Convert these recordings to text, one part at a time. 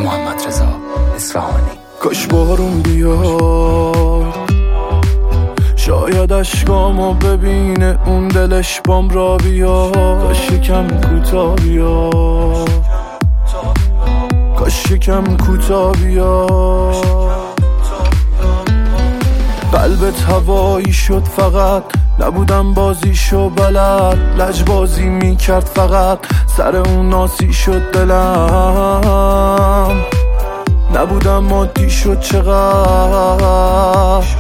محمد رضا اصفهانی. کاش بارون بیاد، شاید اشکامو ببینه اون دلش بام را بیاد. کاش یکم کوتاه بیاد، کاش یکم کوتاه بیاد. قلبت هوایی شد فقط، نبودم بازیشو بلد. لجبازی میکرد فقط، سر اون ناسی شد دلم. نبودم مادی شد چقدر.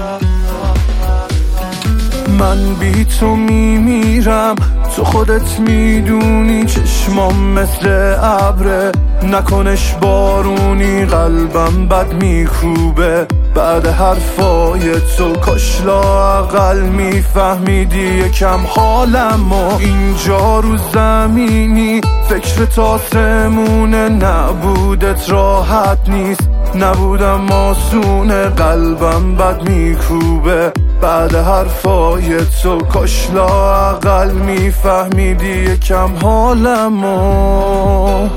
من بی تو میمیرم، تو خودت میدونی. چشمام مثل ابره، نکنش بارونی. قلبم بد میکوبه بعد حرفای تو. کاش لااقل میفهمیدی یکم حالمو. اینجا رو زمینی فکرت آسمونه، نبودت راحت نیست. نبودم آسونه، قلبم بد میکوبه بعد حرفای تو. کاش لااقل میفهمیدی یکم حالمو.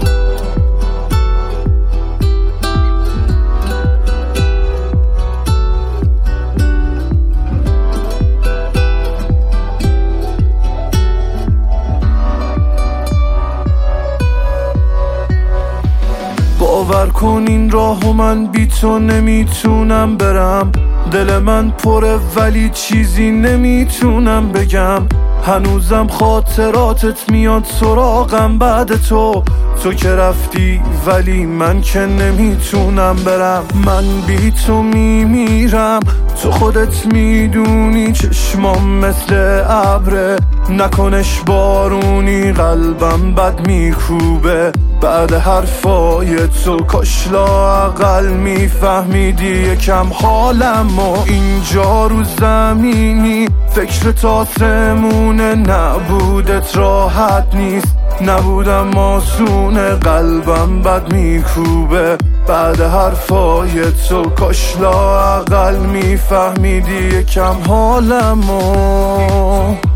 باور کن این راهو من بی تو نمیتونم برم. دل من پره ولی چیزی نمیتونم بگم. هنوزم خاطراتت میاد سراغم بعد تو. تو که رفتی ولی من که نمیتونم برم. من بی تو میمیرم، تو خودت میدونی. چشمام مثل ابره، نکنش بارونی. قلبم بد میکوبه بعد حرفای تو. کاش لااقل میفهمیدی یکم حالمو. اینجا رو زمینی فکرت آسمونه، نبودت راحت نیست. نبودم آسونه، قلبم بد میکوبه بعد حرفای تو. کاش لااقل میفهمیدی یکم حالمو.